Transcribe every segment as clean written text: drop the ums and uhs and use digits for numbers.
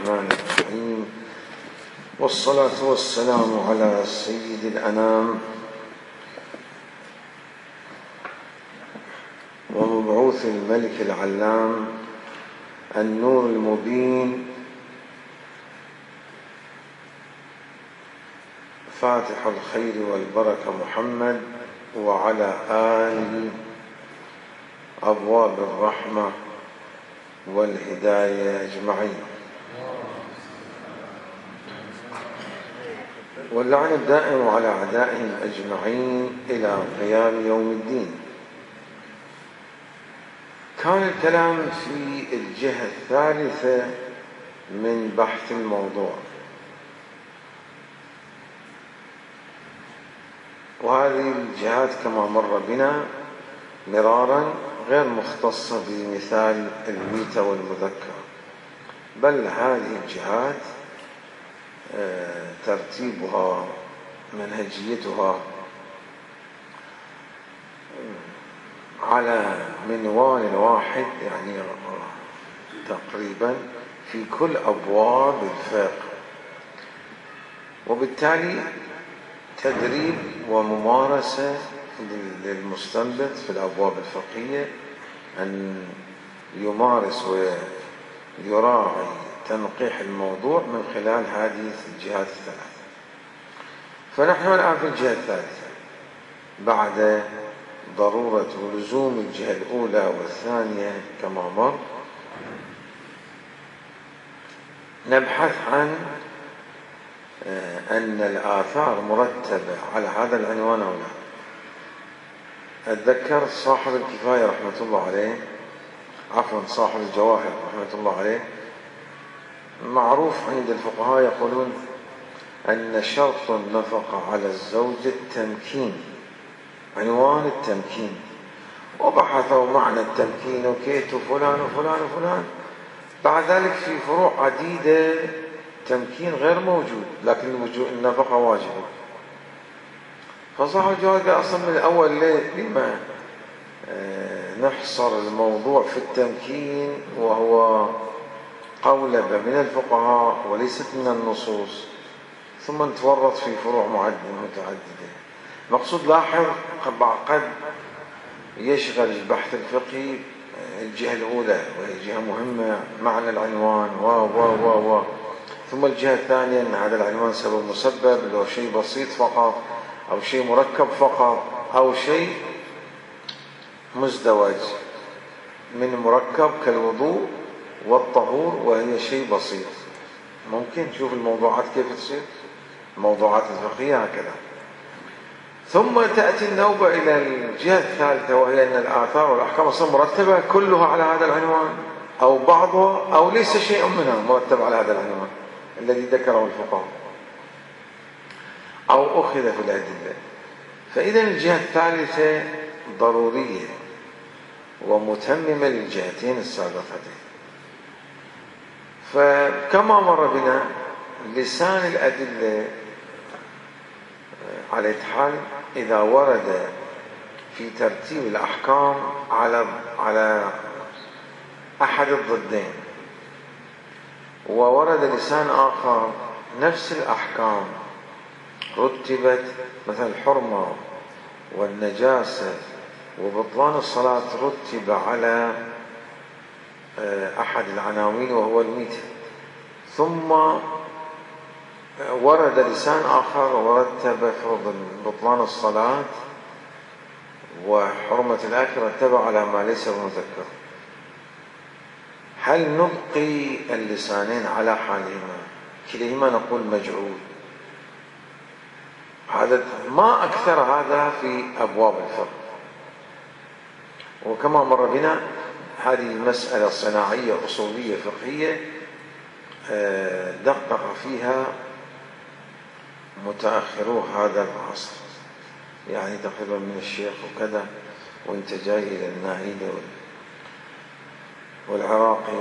الرحمن الرحيم، والصلاة والسلام على سيد الأنام ومبعوث الملك العلام النور المبين فاتح الخير والبركة محمد وعلى آله أبواب الرحمة والهداية أجمعين، واللعن الدائم على أعدائهم أجمعين إلى قيام يوم الدين. كان الكلام في الجهة الثالثة من بحث الموضوع، وهذه الجهات كما مر بنا مرارا غير مختصة بمثال الميتة والمذكر، بل هذه الجهات ترتيبها منهجيتها على منوال واحد، يعني تقريبا في كل أبواب الفقه، وبالتالي تدريب وممارسة للمستنبط في الأبواب الفقهية أن يمارس ويراعي تنقيح الموضوع من خلال هذه الجهات الثلاثة. فنحن الآن في الجهة الثالثة بعد ضرورة ولزوم الجهة الأولى والثانية كما مر، نبحث عن أن الآثار مرتبة على هذا العنوان أو لا. أتذكر صاحب الكفاية رحمة الله عليه، عفوا صاحب الجواهر رحمة الله عليه، معروف عند الفقهاء يقولون أن شرط النفقة على الزوج التمكين، عنوان التمكين، وبحثوا معنى التمكين وكيت فلان وفلان وفلان. بعد ذلك في فروع عديدة تمكين غير موجود، لكن النفقة واجبة. فصاحب الجواهر قال أصلا من الأول لما نحصر الموضوع في التمكين، وهو قولبة من الفقهاء وليست من النصوص، ثم نتورط في فروع متعددة. مقصود لاحظ قد يشغل البحث الفقهي الجهة الأولى، وهي جهة مهمة، معنى العنوان و ثم الجهة الثانية أن هذا العنوان سبب مسبب، لو شيء بسيط فقط أو شيء مركب فقط أو شيء مزدوج من مركب كالوضوء والطهور وهي شيء بسيط. ممكن نشوف الموضوعات كيف تصير، الموضوعات الفقهية هكذا. ثم تأتي النوبة إلى الجهة الثالثة، وهي أن الآثار والأحكام أصلا مرتبة كلها على هذا العنوان أو بعضها أو ليس شيء منها مرتب على هذا العنوان الذي ذكره الفقهاء أو أخذ في الأدلة. فإذا الجهة الثالثة ضرورية ومتممة للجهتين السابقتين. فكما مر بنا لسان الأدلة على حال إذا ورد في ترتيب الأحكام على أحد الضدين، وورد لسان آخر نفس الأحكام رتبت، مثل الحرمة والنجاسة وبطلان الصلاة رتب على أحد العناوين وهو الميتة، ثم ورد لسان آخر ورتب فرض بطلان الصلاة وحرمة الأكل رتب على ما ليس بمذكر. هل نبقي اللسانين على حالهما كليهما نقول مجعول؟ هذا ما أكثر هذا في أبواب الفقه. وكما مر بنا هذه مسألة صناعية أصولية فقهية دقق فيها متأخرو هذا العصر، يعني تقريبا من الشيخ وكذا وانت جاي إلى الناهيدي والعراقي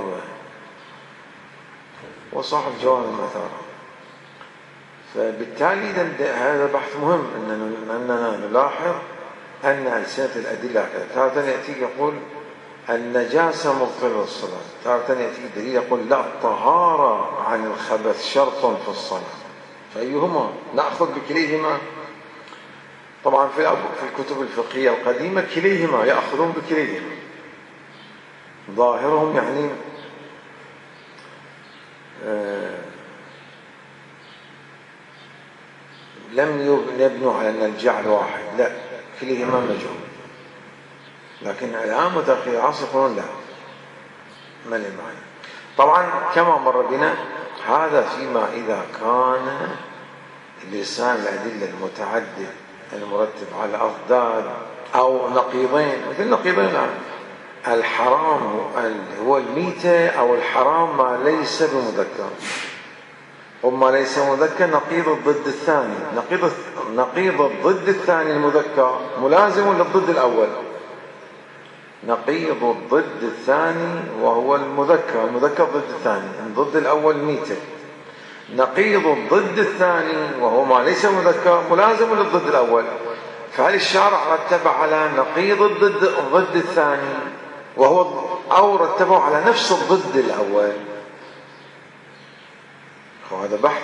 وصاحب جوامع المثار. فبالتالي هذا بحث مهم، أننا نلاحظ أن ألسنة الأدلة كذا. تارة يأتي يقول النجاسة مبطلة الصلاة. تارة يأتي دليل يقول لا، الطهارة عن الخبث شرط في الصلاة، فأيهما نأخذ بكليهما. طبعا في الكتب الفقهية القديمة كليهما، يأخذون بكليهما، ظاهرهم يعني لم يبنوا على أن الجعل واحد، لا، كليهما مجهول. لكن الآن متأخر العصر يقولون لا، ما له معنى. طبعا كما مر بنا هذا فيما إذا كان لسان الأدلة المتعدد المرتب على أضداد أو نقيضين، مثل نقيضين الآن، الحرام هو الميتة، أو الحرام ما ليس بمذكر، وما ليس مذكر نقيض الضد الثاني. نقيض الضد الثاني المذكر ملازم للضد الأول. نقيض الضد الثاني وهو المذكر ضد الثاني، الضد الأول ميتة. نقيض الضد الثاني وهو ما ليس مذكر ملازم للضد الأول. فهل الشارع رتب على نقيض الضد الثاني وهو، أو رتبه على نفس الضد الأول؟ وهذا بحث.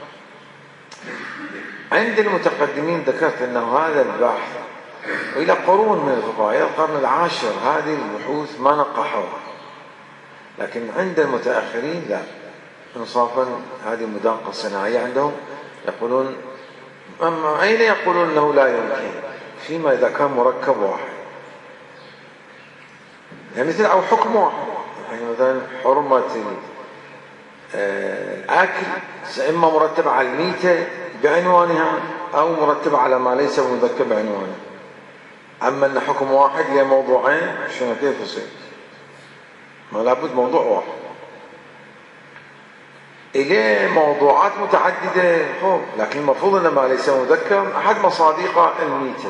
عند المتقدمين ذكرت أنه هذا البحث إلى قرون من الفقهاء، إلى القرن العاشر هذه البحوث ما نقحوها. لكن عند المتأخرين لا، انصافا هذه مداقة صناعية عندهم. يقولون أما أين يقولون أنه لا يمكن؟ فيما إذا كان مركب واحد، يعني مثل أو حكم واحد، يعني مثلا حرمة الأكل إما مرتبة على الميتة بعنوانها أو مرتبة على ما ليس مذكر بعنوانه. أما أن حكم واحد لموضوعين، شنو كيف يصير؟ ما لابد موضوع واحد إليه موضوعات متعددة. لكن المفروض أن ما ليس مذكر أحد مصادق الميتة،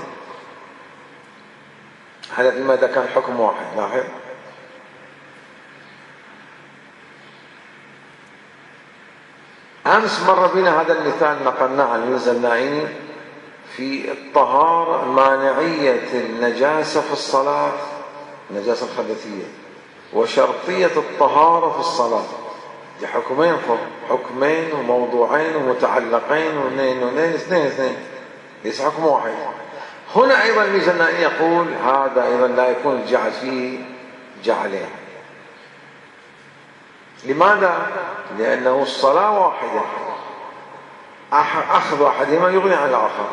هذا فيما إذا كان حكم واحد. لاحظ أمس مر بنا هذا المثال نقلناه عن ميرزا الناعيني في الطهارة، مانعية النجاسة في الصلاة، النجاسة الخبثية، وشرطية الطهارة في الصلاة. دي حكمين وموضوعين ومتعلقين اثنين، ليس حكم واحد. هنا أيضا ميرزا الناعيني يقول هذا أيضا لا يكون الجعل فيه جعلين. لماذا؟ لأنه الصلاة واحدة، أخذ أحدهما يغني عن الآخر،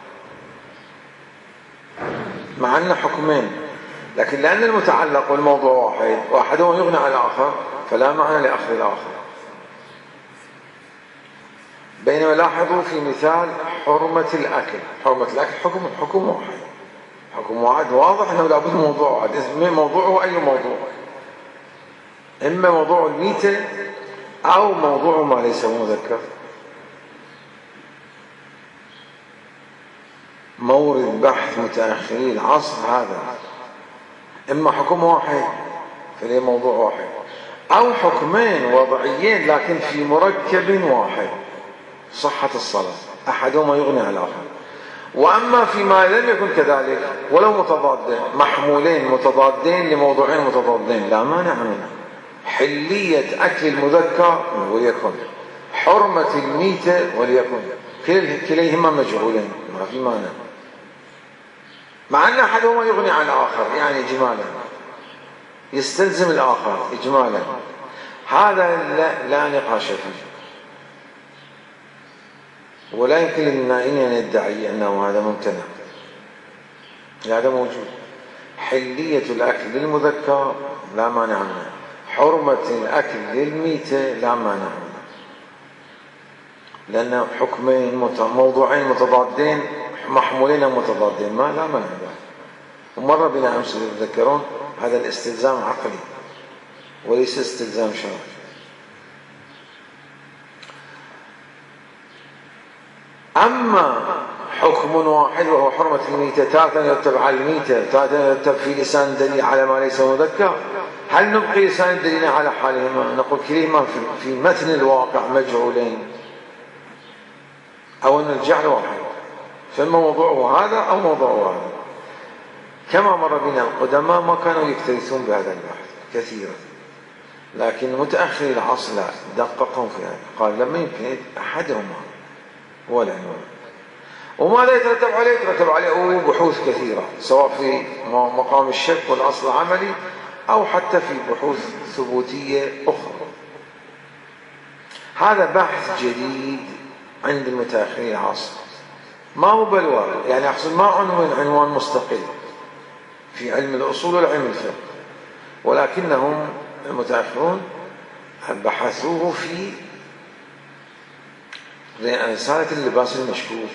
مع أن حكمين، لكن لأن المتعلق والموضوع واحد وأحدهما يغني عن الآخر فلا معنى لأخذ الآخر. بينما لاحظوا في مثال حرمة الأكل حكم واحد واضح أنه لابد موضوع واحد. موضوعه أي موضوع؟ إما موضوع الميتة أو موضوع ما ليس مذكر. مورد بحث متأخري العصر هذا، إما حكم واحد فليه موضوع واحد، أو حكمين وضعيين لكن في مركب واحد، صحة الصلاة، أحدهما يغني عن الآخر. وأما فيما لم يكن كذلك ولو متضادين، محمولين متضادين لموضوعين متضادين، لا مانع منه. حلية أكل المذكر وليكن، حرمة الميتة وليكن، كليهما مجهولين، ما في مانع، مع أن أحدهما يغني عن الآخر، يعني إجمالا يستلزم الآخر إجمالا. هذا لا نقاش فيه، ولا يمكن للنائين أن يدعي أنه هذا ممتنع، هذا موجود. حلية الأكل للمذكر لا مانع منه، حرمة الأكل للميتة لا مانع منه، لأن حكمين موضوعين متضادين محمولين متضادين، ما لا مانع منه. ومر بنا أمس تذكرون هذا الاستلزام عقلي وليس استلزام شرعي. أما حكم واحد وهو حرمة الميتة، تارة يرتب على الميتة، تارة يرتب في لسان الدليل على ما ليس مذكر، هل نبقي لسان الدليل على حالهما؟ نقول كليهما في متن الواقع مجهولين، أو أن الجعل واحد، فإما موضوعه هذا أو موضوعه هذا. كما مر بنا القدماء ما كانوا يكترثون بهذا البحث كثيرا، لكن متأخري العصر لا، دققوا في هذا، قال لما يمكن أحدهما هو العنوان. وماذا يترتب عليه؟ يترتب عليه بحوث كثيرة، سواء في مقام الشك والأصل العملي أو حتى في بحوث ثبوتية أخرى. هذا بحث جديد عند المتأخرين العصر، ما هو بلوى، يعني أحسن ما عنوان مستقل في علم الأصول والعلم الفقه، ولكنهم المتأخرون بحثوه في رسالة اللباس المشكوك.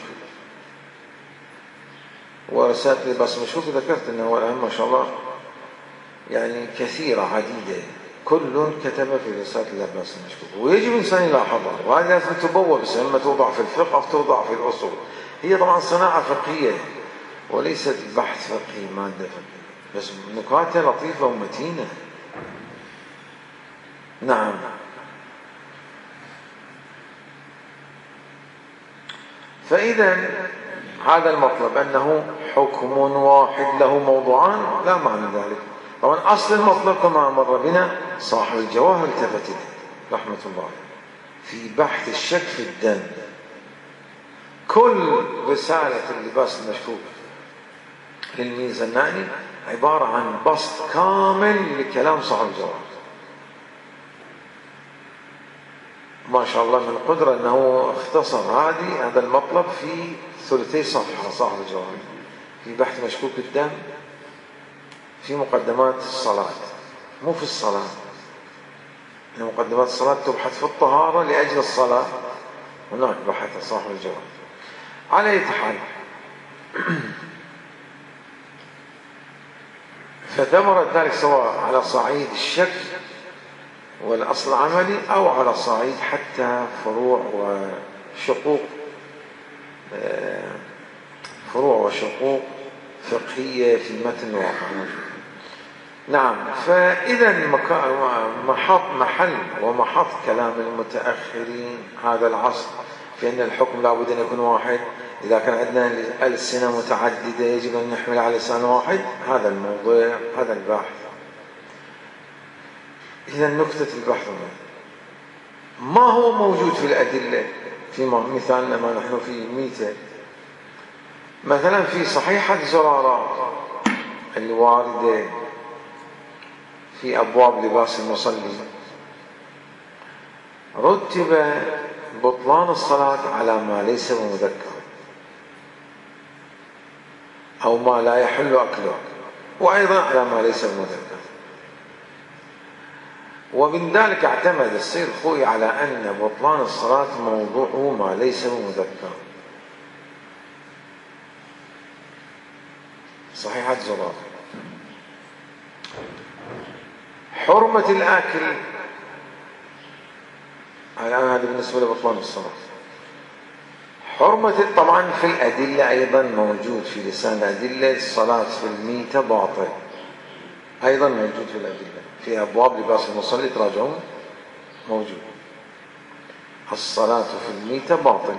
ورسالة اللباس المشكوك ذكرت أنه الآن ما شاء الله يعني كثيرة عديدة، كل كتب في رسالة اللباس المشكوك، ويجب الإنسان يلاحظها، وهذه لازم تبوب بس لما توضع في الفقه أو توضع في الأصول. هي طبعا صناعة فقهية وليست بحث فقهي مادة فقهية، بس نكاتها لطيفة ومتينة. نعم. فإذا هذا المطلب أنه حكم واحد له موضوعان لا معنى ذلك. طبعا أصل المطلب كما مر بنا صاحب الجواهر التفت إليه رحمة الله في بحث الشك في الدم. كل رسالة اللباس المشكوك للميزاناني عبارة عن بسط كامل لكلام صاحب الجواهر، ما شاء الله من القدرة أنه اختصر هذا المطلب في ثلثي صفحة صاحب الجواهر في بحث مشكوك الدم في مقدمات الصلاة، مو في الصلاة، يعني مقدمات الصلاة تبحث في الطهارة لأجل الصلاة، هناك بحث صاحب الجواهر. على أي حال فثمرة ذلك سواء على صعيد الشك والأصل العملي أو على صعيد حتى فروع وشقوق فقهية في متن واقع. نعم. فإذا محل ومحط كلام المتأخرين هذا العصر في أن الحكم لابد أن يكون واحد، إذا كان عندنا ألسنة متعددة يجب أن نحمل على لسان واحد، هذا الموضوع، هذا البحث. إذا نكتة البحث ما هو موجود في الأدلة في مثالنا ما نحن في ميتة، مثلا في صحيحة زرارة الواردة في أبواب لباس المصلي رتب بطلان الصلاة على ما ليس بمذكر أو ما لا يحل أكله، وأيضا على ما ليس بمذكر. ومن ذلك اعتمد السيد الخوئي على أن بطلان الصلاة موضوعه ما ليس بمذكر. صحيحة زرارة. حرمة الآكل الآن هذا بالنسبة لبطلان الصلاة. حرمة طبعا في الأدلة أيضا موجود في لسان الأدلة، الصلاة في الميتة باطل، أيضا موجود في الأدلة في أبواب لباس المصلي تراجعون موجود، الصلاة في الميتة باطل.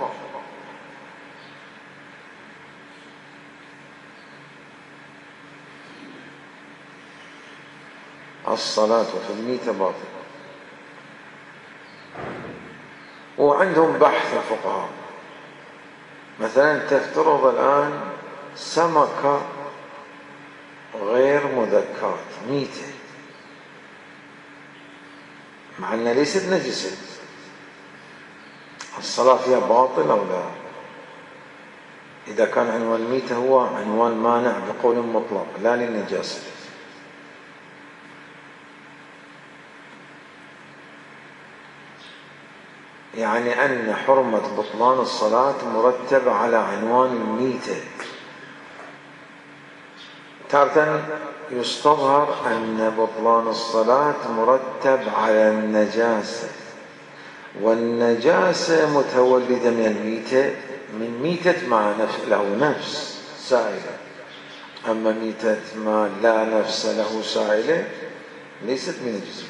الصلاة في الميتة باطل. وعندهم بحث الفقهاء، مثلا تفترض الآن سمكة غير مذكرة ميتة مع أنها ليست نجسة، الصلاة فيها باطل أو لا؟ إذا كان عنوان الميتة هو عنوان مانع بقول مطلق لا للنجاسة. يعني أن حرمة بطلان الصلاة مرتب على عنوان الميتة. تارة يستظهر أن بطلان الصلاة مرتب على النجاسة، والنجاسة متولدة من الميتة، من ميتة ما له نفس سائلة، أما ميتة ما لا نفس له سائلة ليست من الجسم.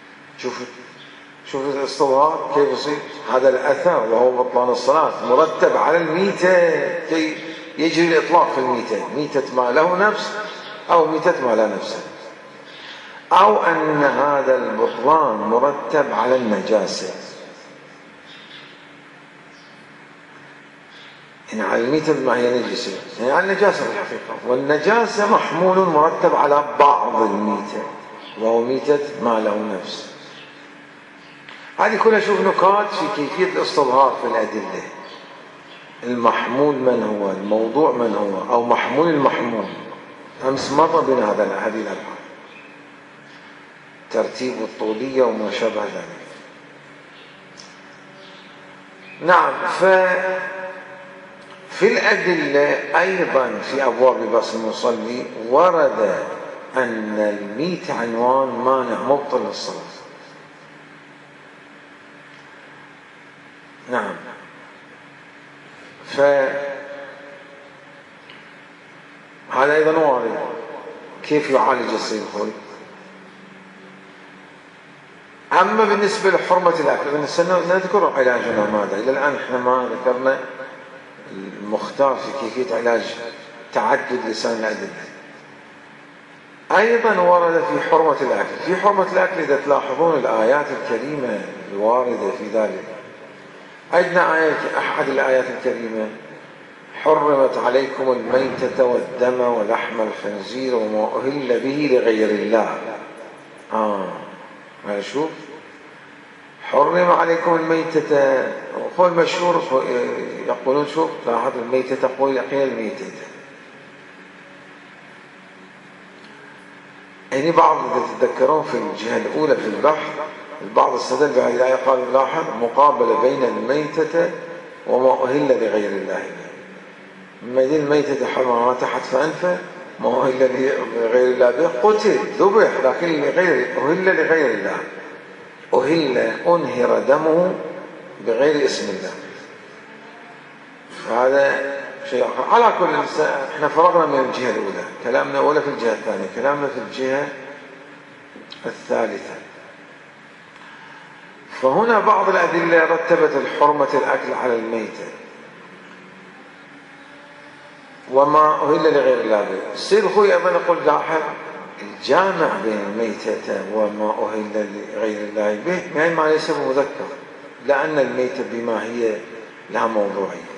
شوف الاستظهار كيف يصير هذا الأثر وهو بطلان الصلاة مرتب على الميتة كي يجري الإطلاق في الميتة، ميتة ما له نفس أو ميتة ما لا نفس، أو أن هذا البطلان مرتب على النجاسة، يعني على الميتة بما هي نجسة، يعني على النجاسة في الحقيقة، والنجاسة محمول مرتب على بعض الميتة وهو ميتة ما له نفس. هذه كلها شوف نكات في كيفية الاستظهار في الأدلة. المحمول من هو، الموضوع من هو، أو محمول المحمول. أمس مر بنا هذه الأبحاث، ترتيب الطولية وما شابه ذلك. نعم. في الأدلة أيضا في أبواب لباس المصلي ورد أن الميت عنوان مانع مبطل للصلاة. نعم. هذا أيضا وارد. كيف يعالج الصيد الخوي؟ أما بالنسبة لحرمة الأكل نذكر علاجنا ماذا. إلى الآن إحنا ما ذكرنا المختار في كيفية علاج تعدد لسان الأدلة. أيضا ورد في حرمة الأكل. في حرمة الأكل إذا تلاحظون الآيات الكريمة الواردة في ذلك، عندنا أحد الآيات الكريمة: حرمت عليكم الميتة والدم ولحم الخنزير وما أهل به لغير الله. شوف، حرم عليكم الميتة، هو المشهور يقولون شوف لاحظ الميتة تقول يقين الميتة، يعني بعض إذا تتذكرون في الجهة الأولى في البحث البعض استدل بهذه الآية قال لاحظ مقابلة بين الميتة وما أهل لغير الله. ما دي الميتة حرم تحت فأنفه، ما أهل لغير الله به قتل ذبح، لكن أهل لغير الله، أنهر دمه بغير اسم الله. هذا شيء آخر. على كل احنا فرغنا من الجهة الأولى كلامنا، ولا في الجهة الثانية كلامنا في الجهة الثالثة. فهنا بعض الأدلة رتبت الحرمة الأكل على الميتة وما أهل لغير الله به. السيد الخوي أيضا يقول لاحظ الجامع بين الميتة وما أهل لغير الله به يعني ما ليس بمذكر، لأن الميتة بما هي لها موضوعية.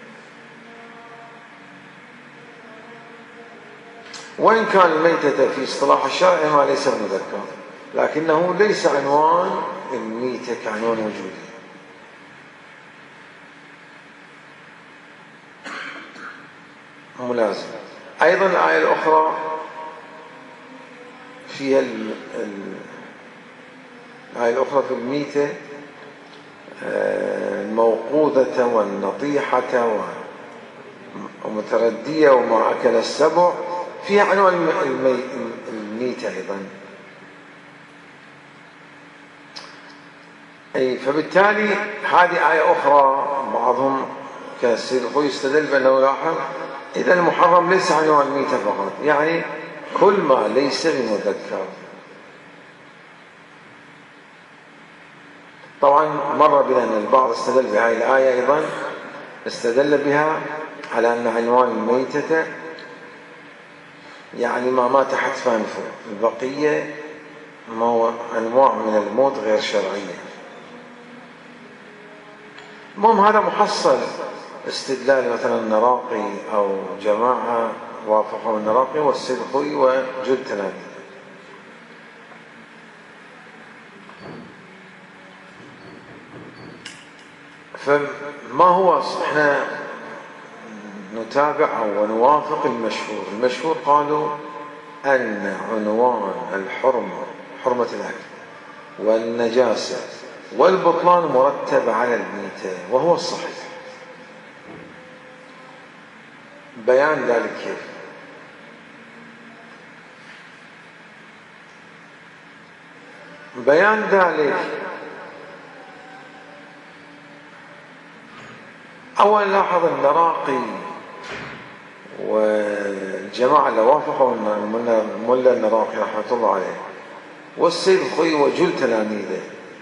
وإن كان الميتة في اصطلاح الشرع ما ليس بمذكر، لكنه ليس عنوان الميتة كعنوان وجودي. ملازم. أيضا الآية الأخرى فيها الآية الأخرى في الميتة الموقوذة والنطيحة ومتردية وما أكل السبع، فيها عنوان الميتة أيضا. فبالتالي هذه آية أخرى بعضهم كالسيد الخوي يستدل بأنه لاحظ إذا المحرم ليس عنوان الميتة فقط، يعني كل ما ليس بمذكر. طبعا مر بنا أن البعض استدل بهذه الآية أيضا، استدل بها على أن عنوان الميتة يعني ما مات تحت فانفه، البقية أنواع من الموت غير شرعية. المهم هذا محصل استدلال مثلا النراقي أو جماعة وافقوا النراقي والسيد الخوي وجل تلاميذ. فما هو احنا نتابع ونوافق المشهور. المشهور قالوا أن عنوان الحرمة، حرمة الأكل والنجاسة والبطلان مرتب على الميتة، وهو الصحيح. بيان ذلك كيف؟ بيان ذلك أولا لاحظ النراقي والجماعة اللي وافقوا الملا النراقي رحمة الله عليه والسيد الخوي وجل تلاميذه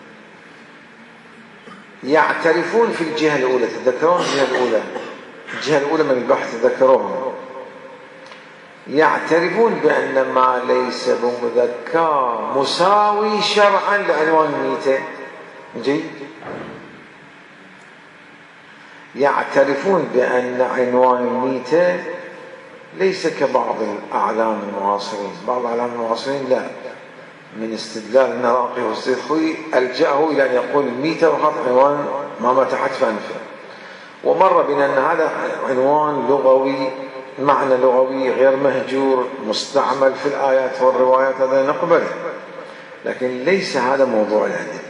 يعترفون في الجهة الأولى. تذكرون الجهة الأولى من البحث تذكروها يعترفون بأن ما ليس بمذكر مساوي شرعا لعنوان الميتة. جيد. يعترفون بأن عنوان الميتة ليس كبعض الأعلام المعاصرين. بعض الأعلام المعاصرين لا، من استدلال النراقي والسيد خوي ألجأه إلى أن يقول الميتة وحط عنوان ما مات حتف أنفه، ومر بنا أن هذا عنوان لغوي، معنى لغوي غير مهجور، مستعمل في الآيات والروايات، هذا نقبله، لكن ليس هذا موضوع الأدلة.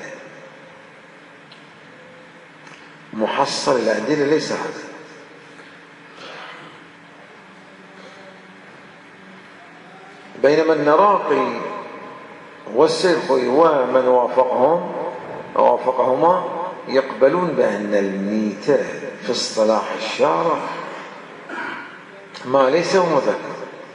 محصل الأدلة ليس هذا. بينما النراقي والسيخوي ومن وافقهما يقبلون بأن الميتة في اصطلاح الشارع ما ليس مذكر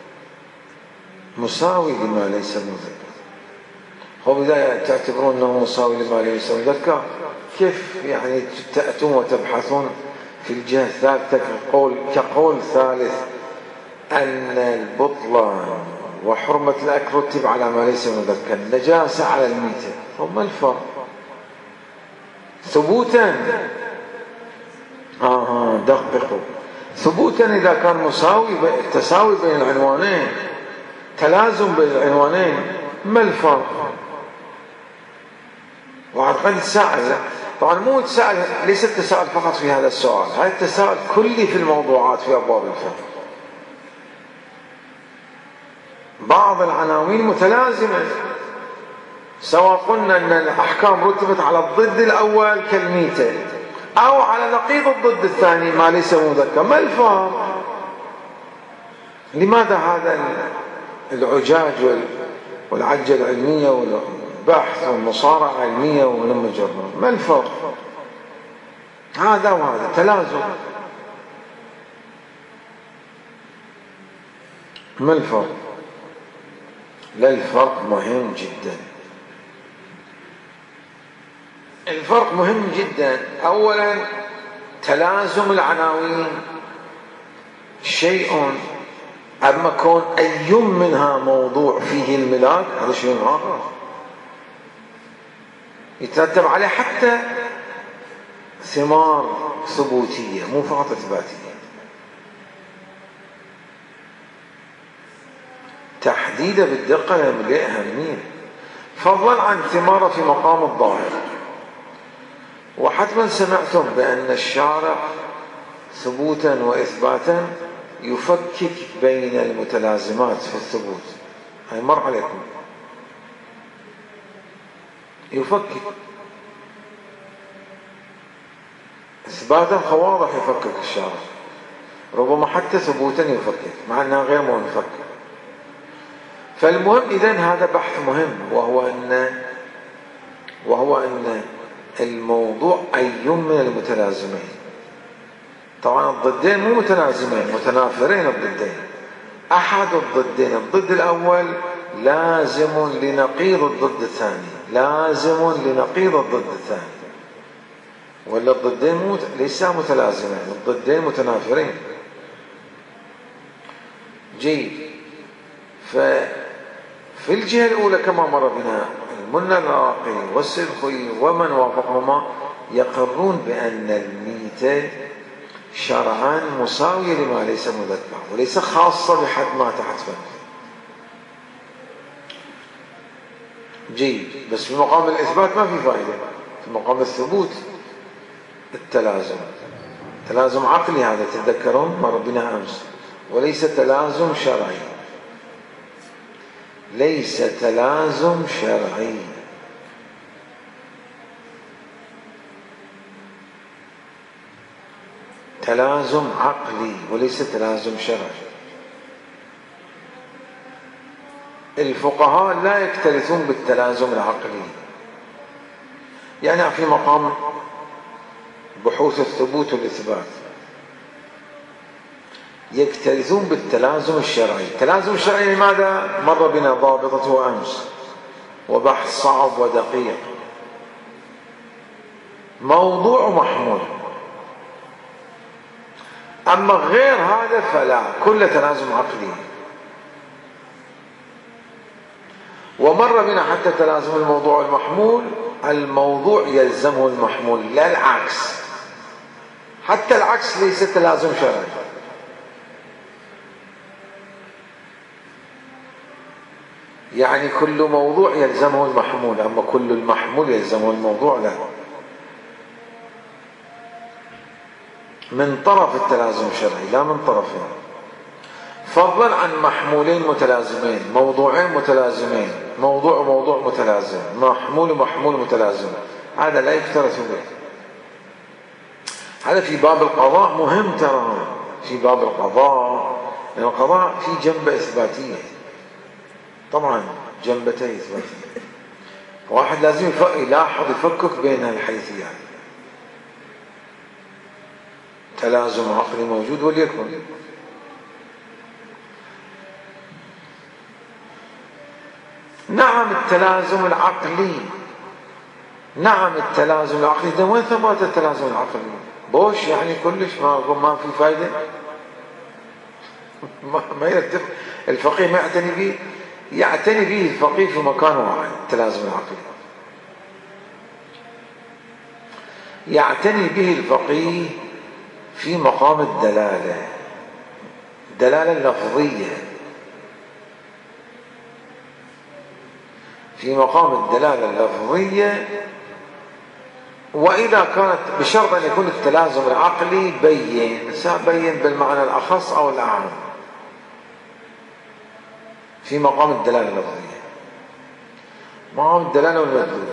مساوي لما ليس مذكر. هو إذا تعتبرون أنه مساوي لما ليس مذكر، كيف يعني تأتون وتبحثون في الجهة الثالثة كقول ثالث أن البطلان وحرمة الأكل رتب على ما ليس مذكر، نجاسة على الميتة؟ ثم الفرق ثبوتا دققوا ثبوتا إذا كان مساوي تساوي بين العنوانين، تلازم بين العنوانين، ما الفرق؟ وعن قد تساءل، طبعا مو تساءل، ليس التساؤل فقط في هذا السؤال، هذا التساؤل كلي في الموضوعات في أبواب الفقه. بعض العناوين متلازمة، سواء قلنا أن الأحكام رتبت على الضد الأول كالميتة أو على نقيض الضد الثاني ما ليس مذكر، ما الفرق؟ لماذا هذا العجاج والعجة العلمية والبحث والمصارعة العلمية ومن مجرد؟ ما الفرق؟ هذا وهذا تلازم، ما الفرق؟ لا، الفرق مهم جدا. الفرق مهم جدا. أولا تلازم العناوين شيء، أما كون أي منها موضوع فيه الملاك هذا شيء آخر، يترتب عليه حتى ثمار ثبوتية مو فقط إثباتية. تحديده بالدقة له أهمية، فضلا عن ثمارة في مقام الظاهر. وحتما سمعتم بأن الشارع ثبوتا وإثباتا يفكك بين المتلازمات في الثبوت، هاي مر عليكم، يفكك إثباتا فواضح يفكك الشارع، ربما حتى ثبوتا يفكك مع أنها غير منفك. فالمهم إذن هذا بحث مهم، وهو أن الموضوع أي من المتلازمين. طبعا الضدين مو متلازمين، متنافرين الضدين. أحد الضدين، الضد الأول لازم لنقيض الضد الثاني، لازم لنقيض الضد الثاني، ولا الضدين ليس متلازمين، الضدين متنافرين. جيد. في الجهة الأولى كما مر بنا المنى الراقي والسلخي ومن وافقهما يقرون بأن الميتة شرعا مساوية لما ليس مذكر، وليس خاصة بحد ما تحت فهم. جيد. بس في مقام الإثبات ما في فائدة، في مقام الثبوت التلازم، تلازم عقلي هذا تتذكرون مر بنا أمس، وليس تلازم شرعي، ليس تلازم شرعي. تلازم عقلي وليس تلازم شرعي. الفقهاء لا يكترثون بالتلازم العقلي، يعني في مقام بحوث الثبوت والإثبات يكترثون بالتلازم الشرعي. التلازم الشرعي لماذا؟ مر بنا ضابطته أمس، وبحث صعب ودقيق، موضوع محمول. أما غير هذا فلا، كل تلازم عقلي. ومر بنا حتى تلازم الموضوع والمحمول، الموضوع يلزمه المحمول لا العكس، حتى العكس ليس تلازم شرعي. يعني كل موضوع يلزمه المحمول، أما كل المحمول يلزمه الموضوع لا، من طرف التلازم الشرعي لا من طرفين، فضلا عن محمولين متلازمين، موضوعين متلازمين، موضوع وموضوع متلازم، محمول ومحمول متلازم، هذا لا يفترض به. هذا في باب القضاء مهم ترى، في باب القضاء، لأن القضاء في جنبة إثباتية، طبعا جنبتين إثباتية، واحد لازم يلاحظ يفكك بين الحيثيات، تلازم عقلي موجود وليكن. نعم التلازم العقلي، نعم التلازم العقلي، ده وين ثبات التلازم العقلي؟ بوش يعني كلش ما في فايدة، ما يرتب الفقيه، ما يعتني به، يعتني به الفقيه في مكان واحد. التلازم العقلي يعتني به الفقيه في مقام الدلالة، دلالة لفظية، في مقام الدلالة اللفظية، وإذا كانت بشرط أن يكون التلازم العقلي بين بالمعنى الأخص أو الأعم في مقام الدلالة اللفظية، مقام الدلالة والمدلول.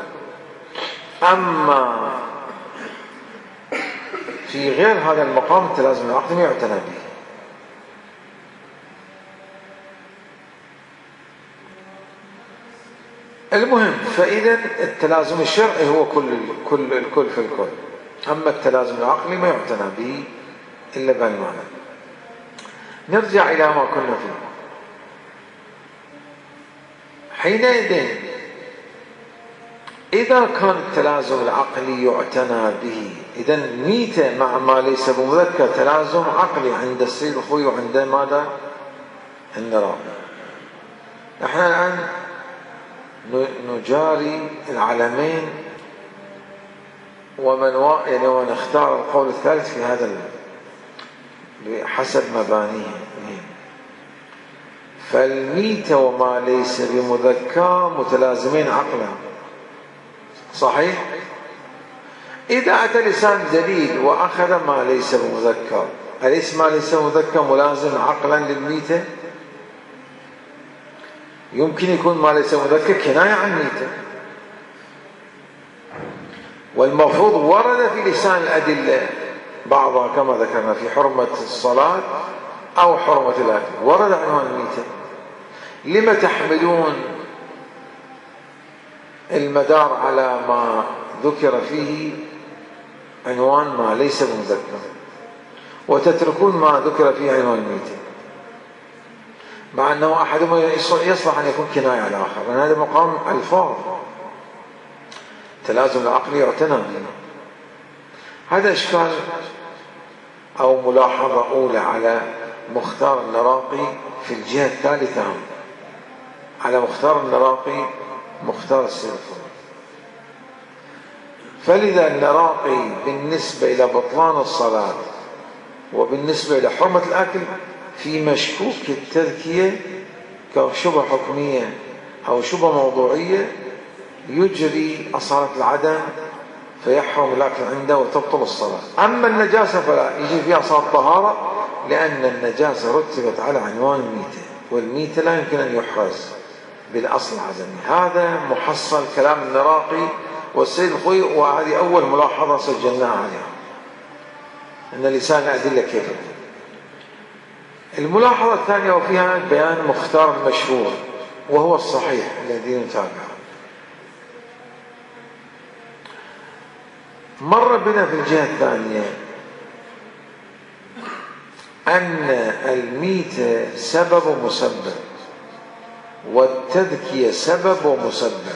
أما في غير هذا المقام التلازم العقلي ما يعتنى به. المهم، فإذا التلازم الشرعي هو الكل في الكل، أما التلازم العقلي ما يعتنى به إلا بهالمعنى. نرجع إلى ما كنا فيه. حينئذ إذا كان التلازم العقلي يعتنى به، إذا ميتة مع ما ليس بمذكر تلازم عقلي عند السيد الخوي وعند ماذا؟ النراقي. نحن الآن نجاري العلمين يعني ونختار القول الثالث في هذا بحسب مبانيه. فالميتة وما ليس بمذكر متلازمين عقلا، صحيح؟ إذا أتى لسان دليل وأخذ ما ليس بمذكر، أليس ما ليس بمذكر ملازم عقلا للميتة؟ يمكن يكون ما ليس مذكر كناية عن ميتة، والمفروض ورد في لسان الأدلة بعضها كما ذكرنا في حرمة الصلاة أو حرمة الأكل، ورد عنوان الميتة. لما تحملون المدار على ما ذكر فيه عنوان ما ليس بمذكر وتتركون ما ذكر فيه عنوان الميتة، مع أنه أحدهما يصلح أن يكون كناية على الآخر، لأن هذا مقام ألفاظ. التلازم العقلي يعتنى به. هذا إشكال أو ملاحظة أولى على مختار النراقي في الجهة الثالثة، على مختار النراقي مختار السيد الخوي. فلذا النراقي بالنسبة إلى بطلان الصلاة وبالنسبة إلى حرمة الأكل في مشكوك التذكية كشبه حكمية أو شبه موضوعية يجري أصالة العدم فيحرم الأكل عنده وتبطل الصلاة. أما النجاسة فلا يجي فيها أصالة الطهارة، لأن النجاسة رتبت على عنوان الميتة، والميتة لا يمكن أن يحرز بالأصل العدمي. هذا محصل كلام النراقي والسيد الخوي، وهذه أول ملاحظة سجلناها عليها، أن لسان الأدلة كيف. الملاحظة الثانية وفيها بيان مختار المشهور وهو الصحيح الذي نتابعه. مر بنا في الجهة الثانية أن الميتة سبب ومسبب، والتذكية سبب ومسبب.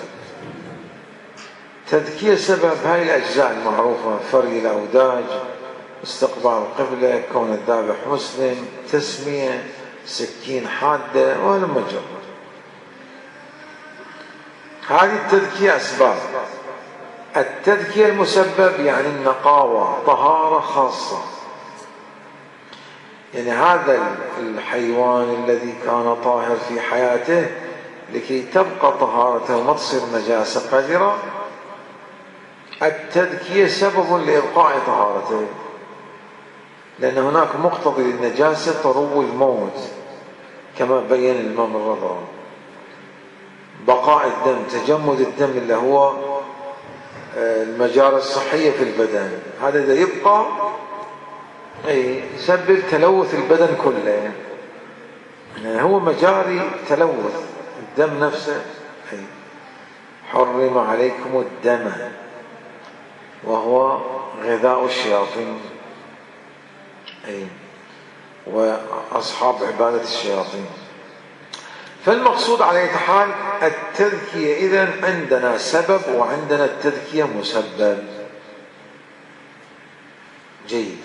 تذكية سبب هاي الأجزاء المعروفة: فري الأوداج، استقبال القبلة، كون الذابح مسلم، تسمية، سكين حادة، ولما جرب. هذه التذكية أسباب. التذكية المسبب يعني النقاوة، طهارة خاصة. يعني هذا الحيوان الذي كان طاهر في حياته لكي تبقى طهارته وما تصير نجاسة قذرة، التذكية سبب لإبقاء طهارته، لأن هناك مقتضي للنجاسة تروي الموت كما بين الإمام الرضا. بقاء الدم، تجمد الدم اللي هو المجاري الصحية في البدن، هذا إذا يبقى يسبب تلوث البدن كله، يعني هو مجاري تلوث الدم نفسه. حرم عليكم الدم وهو غذاء الشياطين، وأصحاب عبادة الشياطين. فالمقصود على أي حال التذكية إذن عندنا سبب وعندنا التذكية مسبب. جيد.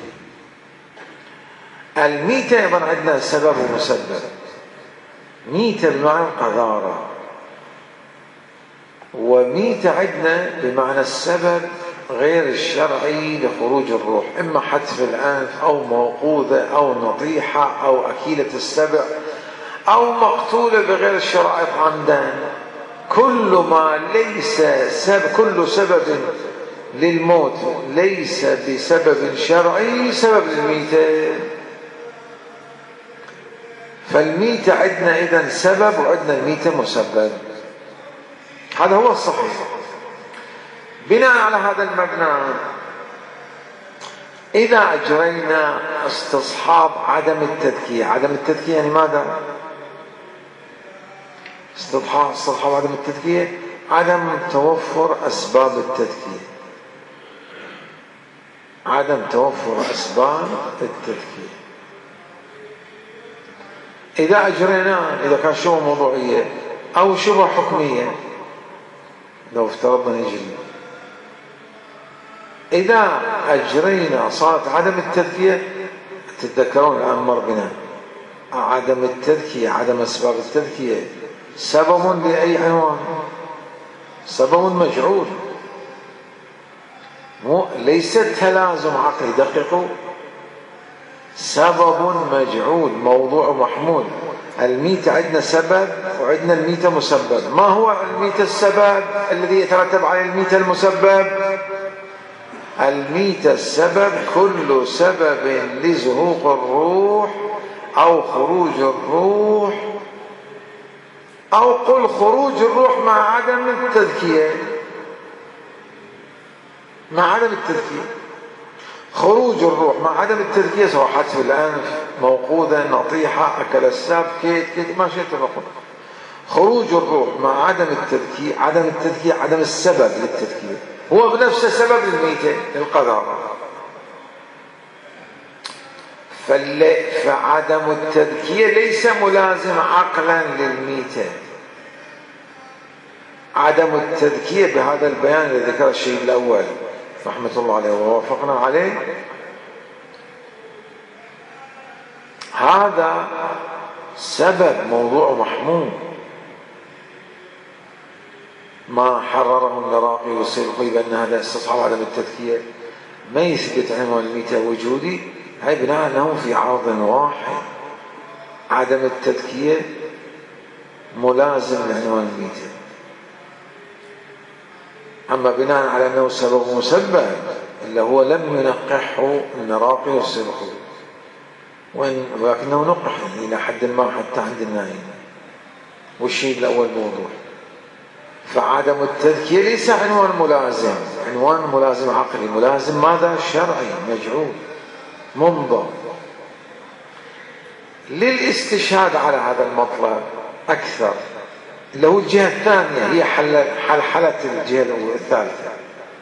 الميتة أيضا عندنا سبب ومسبب. ميتة بمعنى القذارة، وميتة عندنا بمعنى السبب غير الشرعي لخروج الروح، إما حتف الأنف أو موقوذة أو نطيحة أو أكيلة السبع أو مقتولة بغير الشرائط عمدا. كل ما ليس كل سبب للموت ليس بسبب شرعي سبب للميتة. فالميتة عندنا إذن سبب وعندنا الميتة مسبب، هذا هو الصحيح. بناء على هذا المبنى إذا أجرينا استصحاب عدم التذكية، عدم التذكية يعني ماذا؟ استصحاب عدم التذكية عدم توفر أسباب التذكية، عدم توفر أسباب التذكية. إذا أجرينا، إذا كان شبهة موضوعية أو شبهة حكمية، لو افترضنا نجري، إذا أجرينا صارت عدم التذكية، تتذكرون الآن مر بنا عدم التذكية، عدم أسباب التذكية سبب لأي عنوان، سبب مجعول، ليس تلازم عقلي، دقيقوا، سبب مجعول، موضوع محمول. الميتة عندنا سبب وعندنا الميتة مسبب. ما هو الميتة السبب الذي يترتب على الميتة المسبب؟ الميتة السبب كل سبب لزهوق الروح أو خروج الروح، أو قل خروج الروح مع عدم التذكية، مع عدم التذكية. خروج الروح مع عدم التذكية سواء حتف الأنف، موقوذة، نطيحة، أكل الساب، كيت ما شئت فقط. خروج الروح مع عدم التذكية، عدم التذكية عدم السبب للتذكية، هو بنفسه سبب للميتة للقذارة. فعدم التذكية ليس ملازم عقلا للميتة. عدم التذكية بهذا البيان الذي ذكر الشيء الأول رحمة الله عليه ووافقنا عليه، هذا سبب موضوع محمول. ما حرره النراقي والسيلقي بأن هذا استصحاب عدم التذكية ما يثبت عنوان الميتة وجودي، هي بناء أنه في عرض واحد عدم التذكية ملازم لعنوان الميتة. أما بناء على أنه سبب مسبب إلا هو لم ينقحه النراقي والسيلقي، ولكنه نقح إلى حد ما حتى عند النائم، والشيء الأول موضوع. فعدم التذكية ليس عنوان ملازم، عنوان ملازم عقلي، ملازم ماذا؟ شرعي مجعول منضبط. للاستشهاد على هذا المطلب أكثر اللي هو الجهة الثانية، هي حلحلة الجهة الثالثة.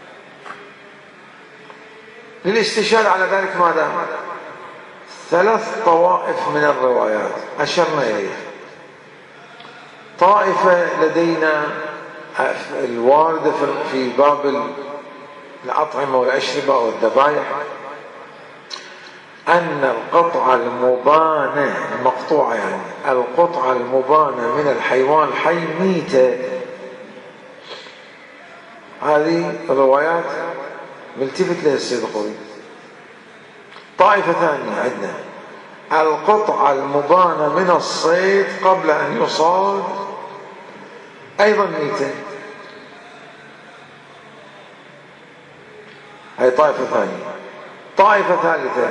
للاستشهاد على ذلك ماذا؟ 3 طوائف من الروايات أشرنا إليها. طائفة لدينا الواردة في باب الأطعمة والأشربة والذبائح أن القطعة المبانة المقطوعة، يعني القطعة المبانة من الحيوان الحي ميتة، هذه الروايات ملتفت لها السيد الخوئي. طائفة ثانية عندنا القطعة المبانة من الصيد قبل أن يصاد أيضا ميتة، هذه طائفة ثانية. طائفة ثالثة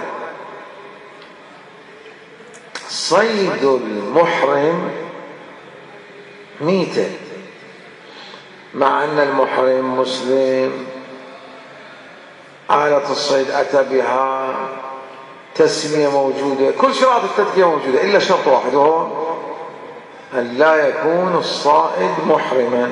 صيد المحرم ميتة، مع أن المحرم مسلم، آلة الصيد أتى بها، تسمية موجودة، كل شرائط التذكية موجودة، إلا شرط واحد وهو أن لا يكون الصائد محرما،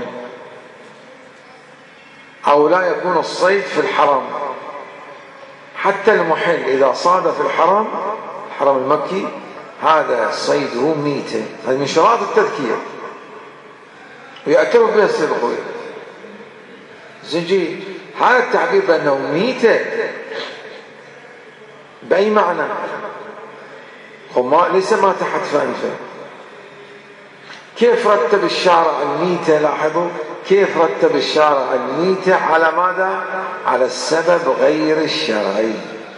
أو لا يكون الصيد في الحرم. حتى المحل إذا صاد في الحرم المكي هذا صيده ميتة، هذه من شرائط التذكية ويعترف بها السيد الخوئي. زنجي هذا التعبير بأنه ميتة بأي معنى؟ ليس ما تحت فأنفه. كيف رتب الشارع الميتة؟ لاحظوا كيف رتب الشارع الميتة على ماذا؟ على السبب غير الشرعي.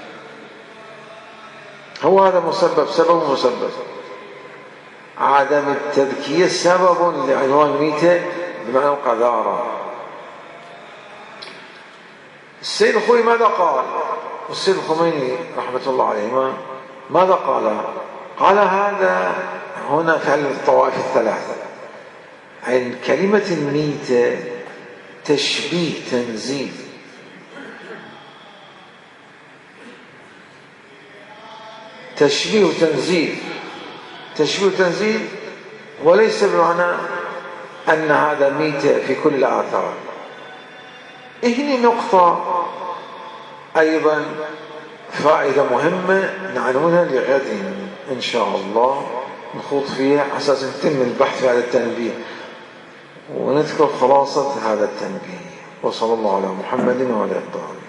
هو هذا سبب مسبب. عدم التذكية سبب لعنوان ميتة بمعنى القذارة. السيد الخوئي ماذا قال؟ والسيد الخميني رحمة الله عليهما ماذا قال؟ قال هذا هنا فعل الطوائف الثلاثة، عن كلمة الميتة تشبيه تنزيل، تشبيه تنزيل، وليس بمعنى أن هذا ميتة في كل الآثار. هنا نقطة أيضا فائدة مهمة نعنونها لغد إن شاء الله، نخوض فيها على أساس نتم البحث في هذا التنبيه ونذكر خلاصة هذا التنبيه. وصلى الله على محمد وعلى آله.